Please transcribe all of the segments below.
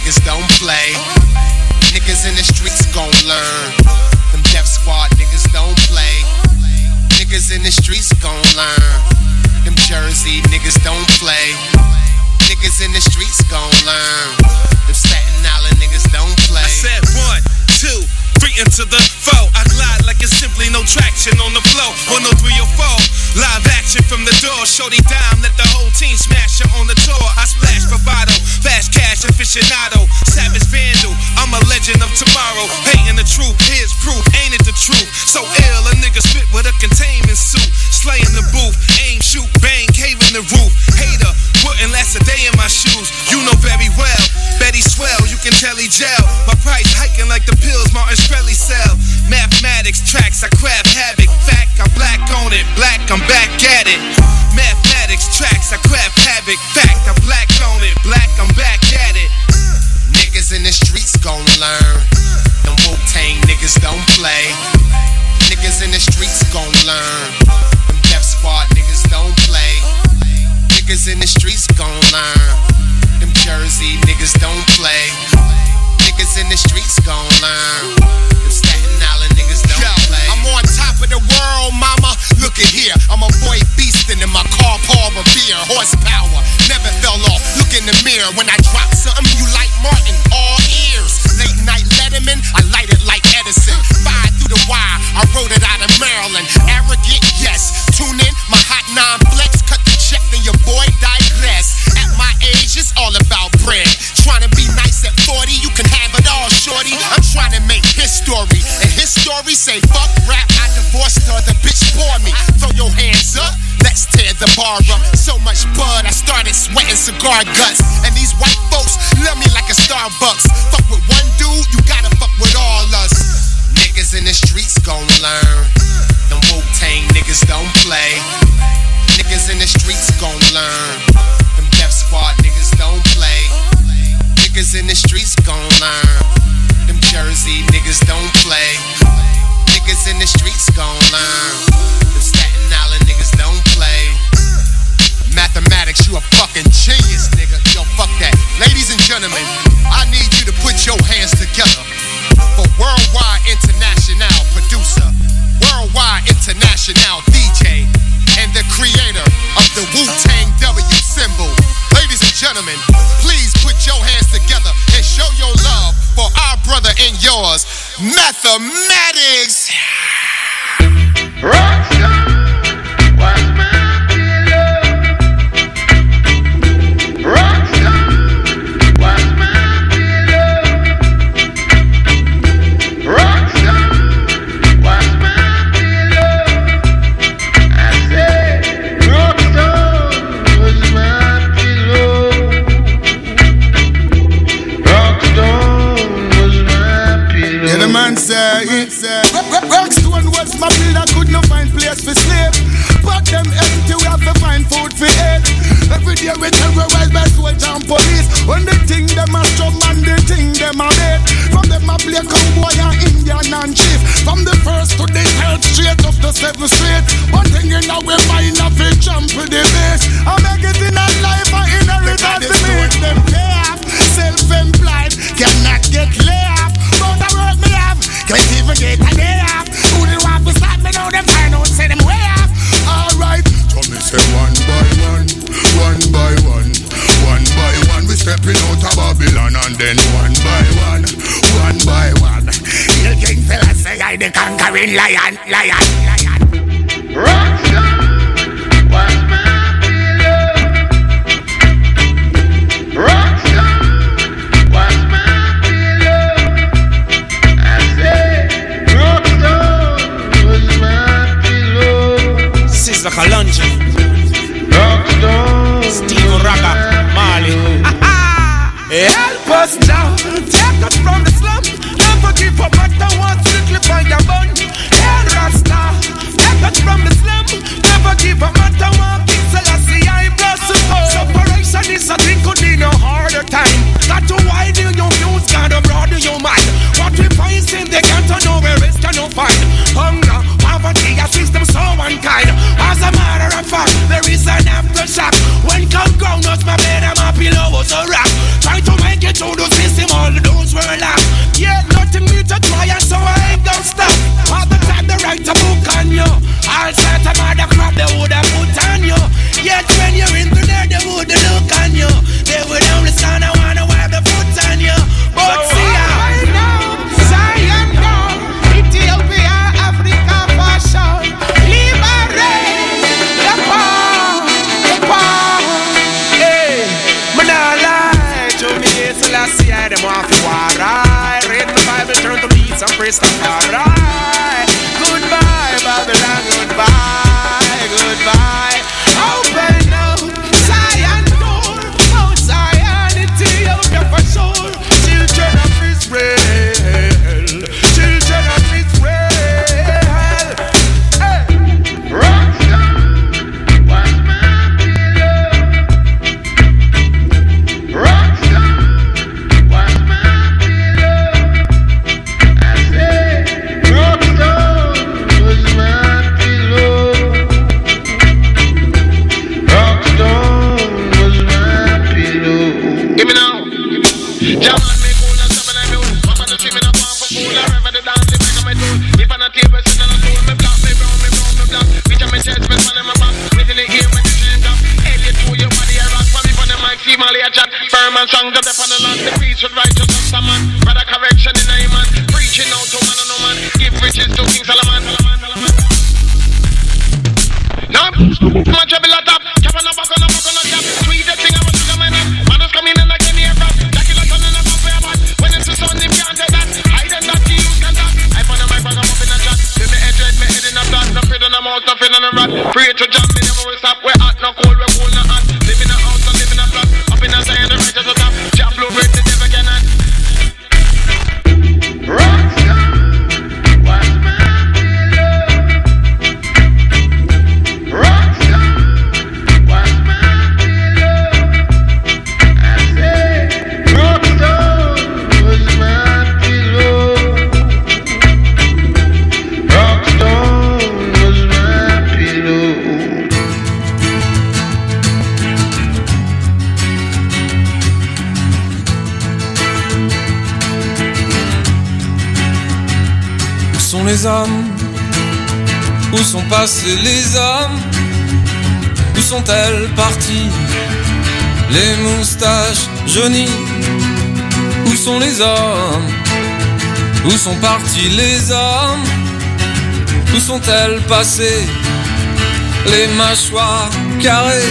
niggas don't play. Niggas in the streets gon' learn. Them Def Squad niggas don't play. Niggas in the streets gon' learn. Them Jersey niggas don't play. Niggas in the streets gon' learn. Them Staten Island niggas don't play. I said 1, 2, 3 into the 4. I glide like it's simply no traction on the floor. 1, 2, 3 or 4. Live action from the door. Shorty dime, let the whole team smash her on the tour. I splash bravado, fast cash aficionado, savage vandal. I'm a legend of tomorrow. Hating the truth, here's proof. Ain't it the truth? So ill, a nigga spit with a containment suit. Slaying the booth, aim, shoot, bang, cave in the roof. Hater, wouldn't last a day in my shoes. You know very well, Betty swell, you can tell he gel. My price hiking like the pills Martin Shkreli sell. Mathematics, tracks, I craft havoc. Fact, I'm black on it, black, I'm back at it. Mathematics, tracks, I craft havoc. Fact, I'm black on it, black, I'm back at it. Niggas in the streets gon' learn. Them Wu-Tang niggas don't play. Niggas in the streets gon' learn. Them Def Squad niggas don't play. Niggas in the streets gon' learn. Them Jersey niggas don't play. Niggas in the streets gon' learn. Them Staten Island niggas don't play. I'm on top of the world, mama. Look at here, I'm a boy beastin' in my car, Paul Revere. Horsepower, never fell off. Look in the mirror when I drop something, you like Martin, all ears. Late night Letterman, I light it like Edison. Fire through the wire, I wrote it out of Maryland. Arrogant, yes. Tune in, my hot 9 flex. Cut the check, then your boy digress. At my age, it's all about bread. Trying to be nice at 40, you can have it all, shorty. I'm trying to make history, and his story say fuck rap. I divorced her, the bitch bore me. Throw your hands up, let's tear the bar up. So much bud, I started sweating cigar guts. And these white folks love me like a Starbucks. Fuck with one dude, you gotta fuck with all us. Niggas in the streets gon' learn. Them Wu-Tang niggas don't play. Niggas in the streets gon' learn. Them Def Squad niggas don't play. Niggas in the streets gon' learn. Them Jersey niggas don't play. Niggas in the streets gon' learn. Them Staten Island niggas don't play. Mathematics, you a fucking genius, nigga. Yo, fuck that. Ladies and gentlemen, I need you to put your hands together for worldwide international producer, worldwide international DJ, and the creator of the Wu-Tang W symbol. Ladies and gentlemen, please put your hands together and show your love for our brother and yours, Mathematics. Rockstar was my pillow. Rockstar was my pillow. Rockstar was my pillow. I said, Rockstar was my pillow. Rockstar was my pillow. Yeah, the man say, Rockstone was my pillow, could not find place for sleep. But them empty, we have to find food for eat. Every day we terrorize by soldiers and police. When they think them a strong man, they think them a dead. From them a play cowboy and Indian and chief. From the first to the third, straight up to 7th Street. One thing you know, we find a fit jump with the base. I make it in a life, I inheritance to me. Them pay up, self-employed, cannot get laid up. But I work me up, can't even get a day up. Who they want to stop me now, them find out, say them way up. Alright, so me say one by one, one by one, one by one. We stepping out of Babylon and then one by one, one by one. You king fella say I the conquering lion, lion, lion. Rockstar was my pillow. Rockstar was my pillow. I said, Rockstar was my pillow. Sizzla Kalonji, Rockstar, Steve Raga, Marley. Help us now, take us from the slum. Never give up, matter what, strictly for your bun. Hey, Rasta, take us from the slum. Never give up, matter what, King Selassie, I bless you. Separation is a thing, could be no harder time. Got to widen your views, gotta broaden your mind. What we find in the ghetto, nowhere else can you find. Hunger, poverty, a system so unkind. As a matter of fact, there is an aftershock. When come ground, my bed and my pillow was a rock. Try to make it through the system Rastafari. Goodbye, Babylon, goodbye, goodbye. Open up Zion door, Mount Zionity out there for sure. Children of Israel, children of Israel. Hey. Rockstar was my pillow. Rockstar was my pillow. I said, Rockstar was my pillow. Rockstar was my pillow. Give me now. Jam on me cool and stop and I mute. Mama no see me no want for fool. I rever the dance, they make a me tool. If on a table, sit on a stool. Me black, me brown, me black. Reach on me chest, me fall in my back. Within the ear when the change up. Alien to your body, I rock. For me on the mic, see Molly a chat. Firm and strong, the depth on the land. The peace with righteous and some man. Brother correction in a man. Preaching out to man and no man. Give riches to King Solomon. Now, my trouble a top. Cap on the back on the back on the cap. Tweet the thing I want to come in up. Man is coming in again here from. Jackie like on the back for your back. When it's the sun, they can't take that. I don't not you can talk. I found a mic back up in a chat. With me head red, me head in a flat. Nothing on the mouth, nothing on the rat. Pray to jam, me never will stop. We're hot, no cold, we're cool, no hot. Live in a house, no live in a flat. Up in a Zion, the righteous are top. Jam blue, red, the devil cannot. Rockstar was my pillow. Rockstar was my pillow. I said, Rockstar was my pillow. Rockstar was my pillow. Où sont les hommes? Où sont passés les hommes? Où sont-elles parties? Les moustaches jaunies. Où sont les hommes? Où sont partis les hommes? Où sont-elles passées? Les mâchoires carrées.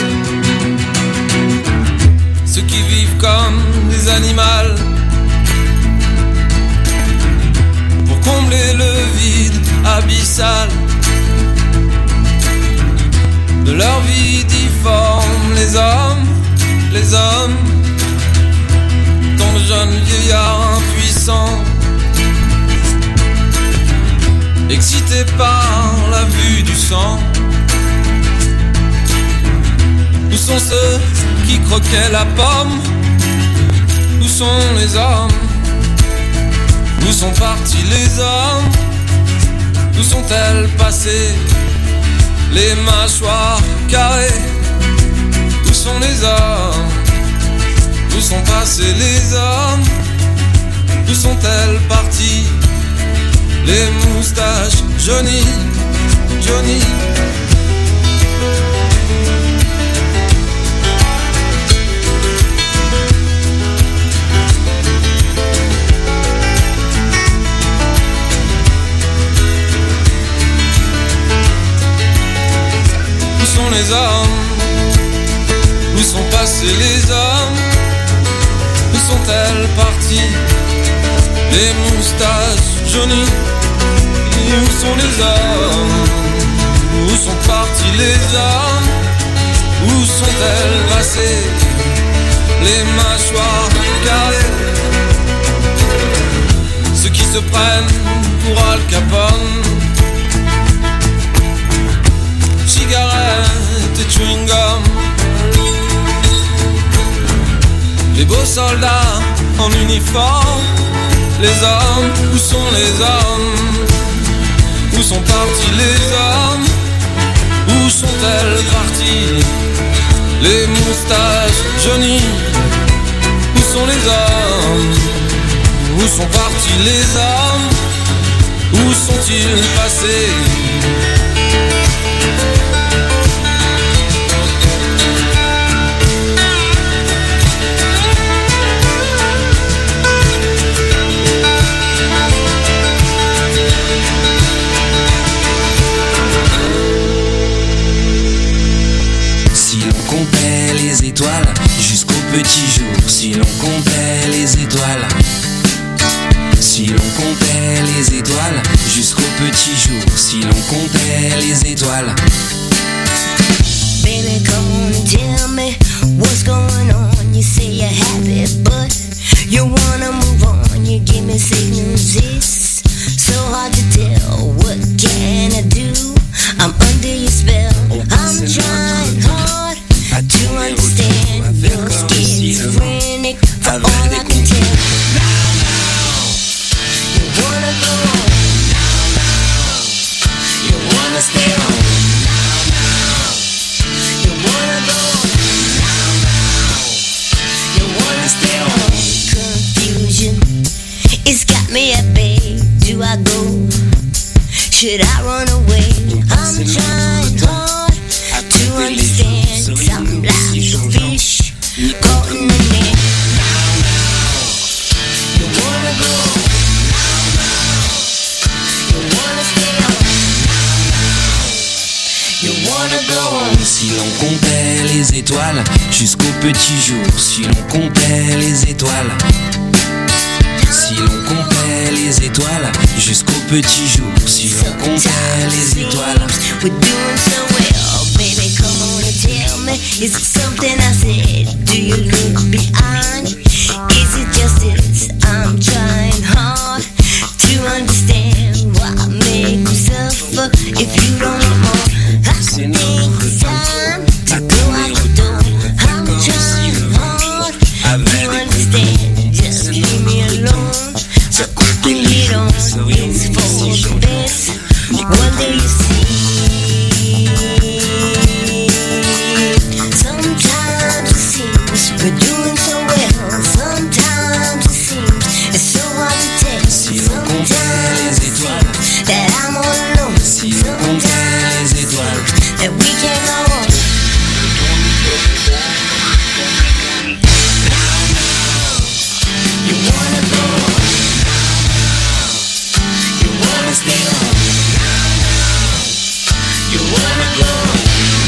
Ceux qui vivent comme des animaux. Pour combler le vide abyssal de leur vie difforme, les hommes, tant de jeunes vieillards impuissants, excités par la vue du sang. Où sont ceux qui croquaient la pomme? Où sont les hommes? Où sont partis les hommes? Où sont-elles passées? Les mâchoires carrées. Où sont les hommes? Où sont passés les hommes? Où sont-elles parties? Les moustaches jaunies, Johnny. Où sont les hommes? Où sont passés les hommes? Où sont-elles parties? Les moustaches jaunies. Où sont les hommes? Où sont partis les hommes? Où sont-elles passées? Les mâchoires carrées. Ceux qui se prennent pour Al Capone. Cigarettes et chewing-gum. Les beaux soldats en uniforme. Les hommes, où sont les hommes? Où sont partis les hommes? Où sont-elles parties? Les moustaches jaunies. Où sont les hommes? Où sont partis les hommes? Où sont-ils passés? Comptait les étoiles jusqu'au petit jour. Si l'on comptait les étoiles, si l'on comptait les étoiles l'on comptait les étoiles. Baby, come on and tell me what's going on. You say you're happy, but you wanna move on. You give me signals, it's so hard to tell. What can I do? I'm under your spell. I'm trying hard to understand. You're schizophrenic for all I can tell. You wanna go on. You wanna stay on. You wanna go on. You wanna stay on. Confusion, it's got me at bay. Do I go? Should I run away? I'm trying hard to understand. I'm like a fish caught in the net. You wanna go? You wanna stay on? You wanna go on? Si l'on comptait les étoiles jusqu'au petit jour, si l'on comptait les étoiles. Si l'on comptait les étoiles jusqu'au petit jour, si l'on comptait les étoiles. We're doing so well, baby, come on and tell me. Is it something I said? Do you look behind? Is it just this? I'm trying hard to understand why I make you suffer if you don't want more. I think it's time to go out the door. I'm trying hard to understand. Just leave me alone. So open it on, it's for the best. What do you see? Sometimes it seems we're doing so well. Sometimes it seems it's so hard to tell. Si l'on comptait les étoiles, That I'm all alone. si l'on comptait les étoiles. That we can't go on. You wanna go on. You wanna stay on. You wanna go on.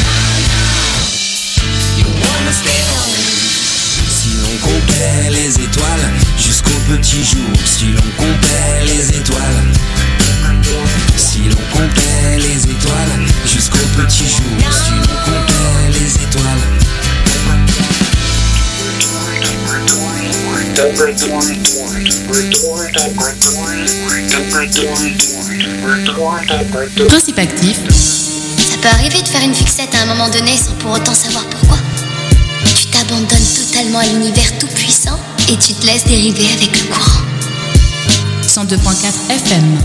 You wanna stay on. Si l'on comptait les étoiles jusqu'au petit jour, si l'on comptait les étoiles. Si l'on comptait les étoiles jusqu'au petit jour, si l'on comptait les étoiles. Principe actif. Ça peut arriver de faire une fixette à un moment donné sans pour autant savoir pourquoi. Tu t'abandonnes totalement à l'univers tout puissant et tu te laisses dériver avec le courant. 102.4 FM.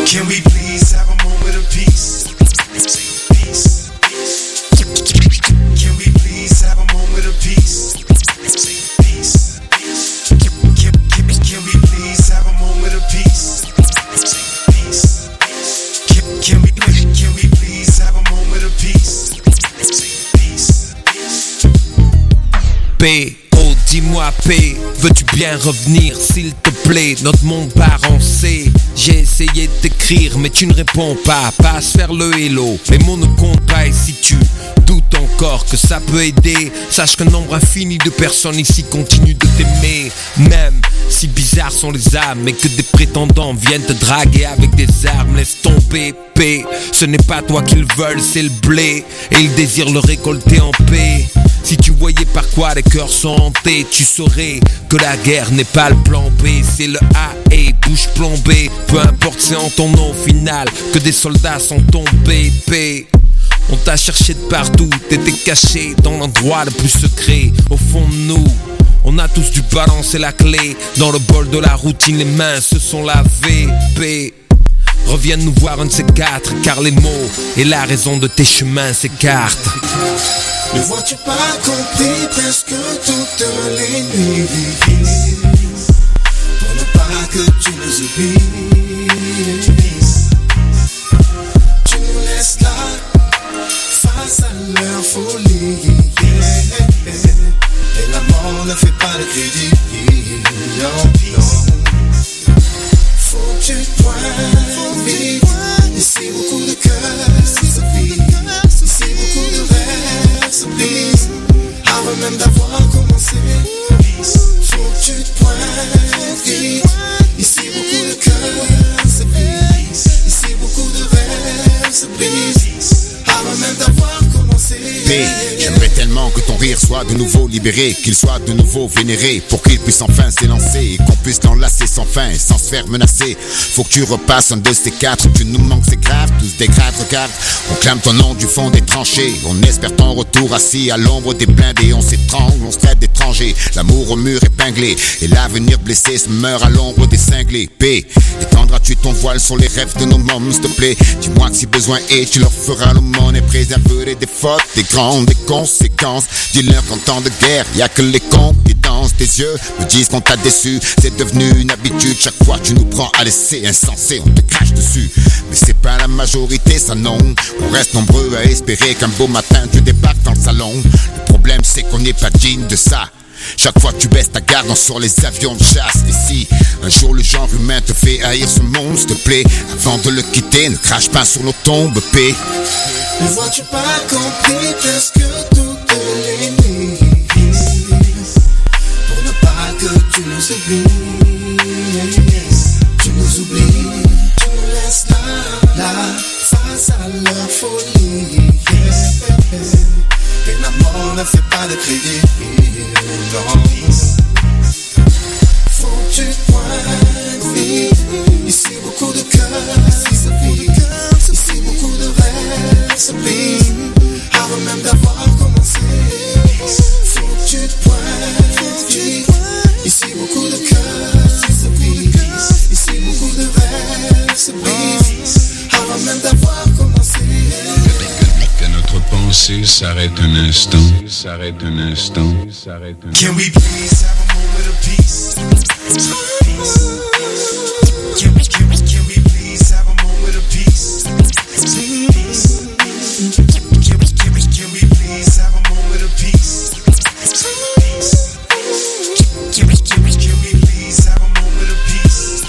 Can we please have a moment of peace? Peace. Can we please have a moment of peace? Peace. Can we please have a moment of peace? Peace. Can we please have a moment of peace? Peace. P, oh dis-moi P, veux-tu bien revenir s'il te plaît? Notre monde part en C. J'ai essayé de t'écrire mais tu ne réponds pas. Passe faire le hello, les mots ne comptent pas. Et si tu doutes encore que ça peut aider, sache qu'un nombre infini de personnes ici continuent de t'aimer. Même si bizarres sont les âmes et que des prétendants viennent te draguer avec des armes, laisse tomber P, ce n'est pas toi qu'ils veulent, c'est le blé. Et ils désirent le récolter en paix. Si tu voyais par quoi les cœurs sont hantés, tu saurais que la guerre n'est pas le plan B. C'est le A et bouche plombée. Peu importe, c'est en ton nom final que des soldats sont tombés. P, on t'a cherché de partout, t'étais caché dans l'endroit le plus secret. Au fond de nous, on a tous dû balancer la clé. Dans le bol de la routine, les mains se sont lavées. P, reviens nous voir un de ces quatre, car les mots et la raison de tes chemins s'écartent. Ne vois-tu pas compris presque toutes les nuits pour ne pas que tu nous oublies? Tu nous laisses là face à leur folie, et la mort ne fait pas de crédit. Non. Faut que tu te pointes vite. Ici beaucoup de cœurs se vivent, ici beaucoup de rêves se brisent avant même d'avoir commencé. Faut que tu te pointes vite. Ici beaucoup de cœurs se brisent, ici beaucoup de rêves se brisent avant même d'avoir commencé. J'aimerais tellement que ton rire soit de nouveau libéré, qu'il soit de nouveau vénéré, pour qu'il puisse enfin s'élancer et qu'on puisse l'enlacer sans fin et sans se faire menacer. Faut que tu repasses un de ces quatre, tu nous manques, c'est grave, tous des grades, regarde. On clame ton nom du fond des tranchées, on espère ton retour assis à l'ombre des blindés. On s'étrangle, on se traite d'étrangers, l'amour au mur épinglé, et l'avenir blessé se meurt à l'ombre des cinglés. P, étendras-tu ton voile sur les rêves de nos mômes, s'il te plaît? Dis-moi que si besoin est, tu leur feras l'aumône et préserver des fautes, des grandes conséquences. Dis-leur qu'en temps de guerre, y'a que les cons qui dansent. Tes yeux me disent qu'on t'a déçu, c'est devenu une habitude. Chaque fois tu nous prends à l'essai, insensé, on te crache dessus. Mais c'est pas la majorité, ça non. On reste nombreux à espérer qu'un beau matin tu débarques dans le salon. Le problème c'est qu'on n'est pas digne de ça. Chaque fois tu baisses ta garde sur les avions de chasse. Et si un jour le genre humain te fait haïr ce monde, s'il te plaît, avant de le quitter, ne crache pas sur nos tombes, P. Ne vois-tu pas compris presque toutes les nuits pour ne pas que tu nous oublies? Tu nous oublies, tu nous laisses là face à leur folie, et la mort ne fait pas de crédit. Non. Faut que tu te pointes vite. Ici beaucoup de cœurs se vivent, ici beaucoup de rêves se brisent avant même d'avoir commencé. Faut que tu te pointes vite. Ici beaucoup de cœurs se vivent, ici beaucoup de rêves se brisent avant même d'avoir commencé. Que notre pensée s'arrête un instant, s'arrête un instant, s'arrête un instant. Can we please have a moment of peace? Can we please have a moment of peace? Can we please have a moment of peace? Can we please have a moment of peace?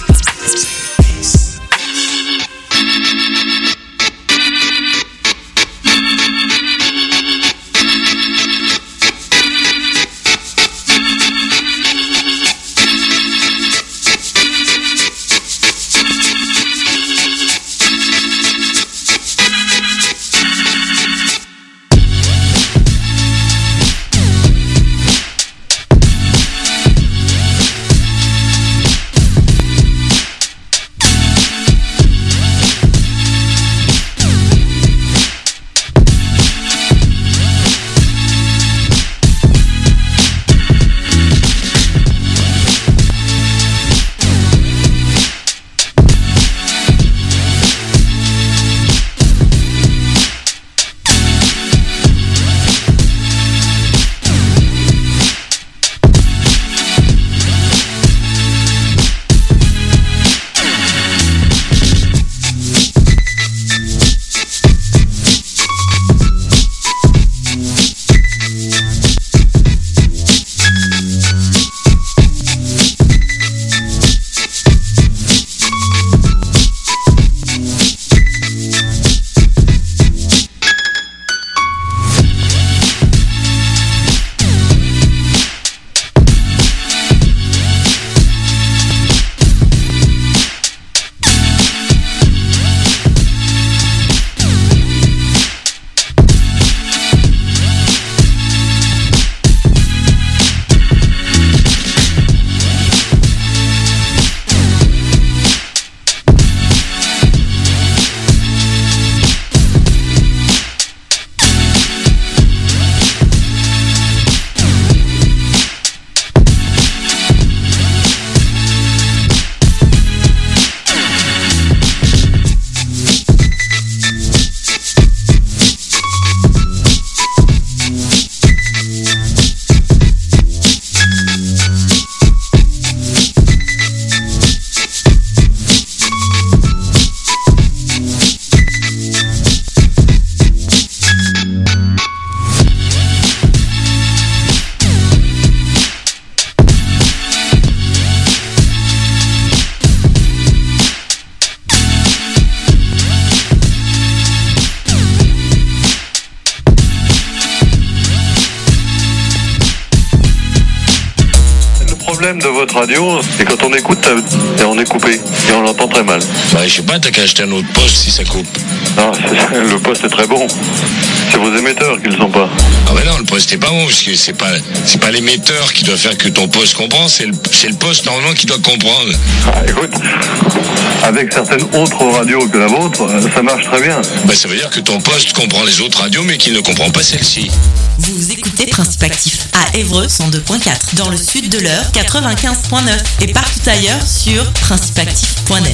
problème de votre radio, c'est quand on écoute, et on est coupé, et on l'entend très mal. Bah, je sais pas, t'as qu'à acheter un autre poste si ça coupe. Non, le poste est très bon. C'est vos émetteurs qui le sont pas. Ah bah non, le poste est pas bon, parce que c'est pas l'émetteur qui doit faire que ton poste comprend, c'est le poste normalement qui doit comprendre. Ah, écoute, avec certaines autres radios que la vôtre, ça marche très bien. Bah ça veut dire que ton poste comprend les autres radios, mais qu'il ne comprend pas celle-ci. Vous écoutez Principe Actif à Évreux 102.4, dans le sud de l'Eure 95.9 et partout ailleurs sur principeactif.net.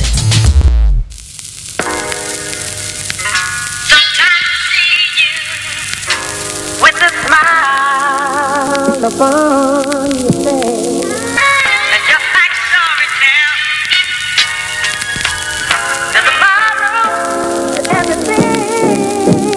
With a smile upon your face, and just like storytell, there's a moral in everything.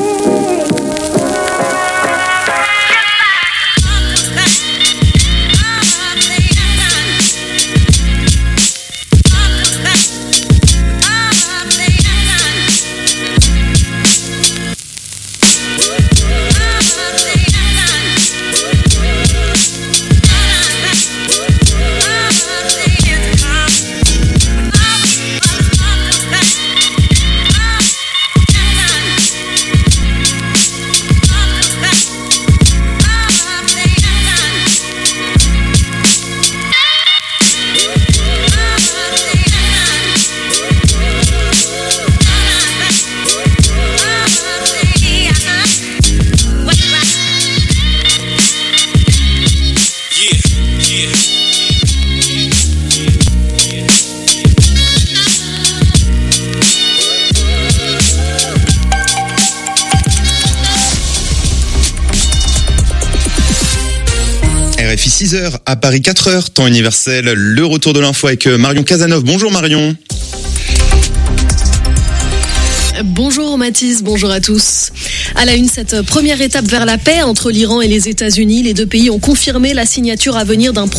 RFI 6h, à Paris 4h, temps universel, le retour de l'info avec Marion Casanov. Bonjour Marion. Bonjour Mathis, bonjour à tous. À la une, cette première étape vers la paix entre l'Iran et les États-Unis, les deux pays ont confirmé la signature à venir d'un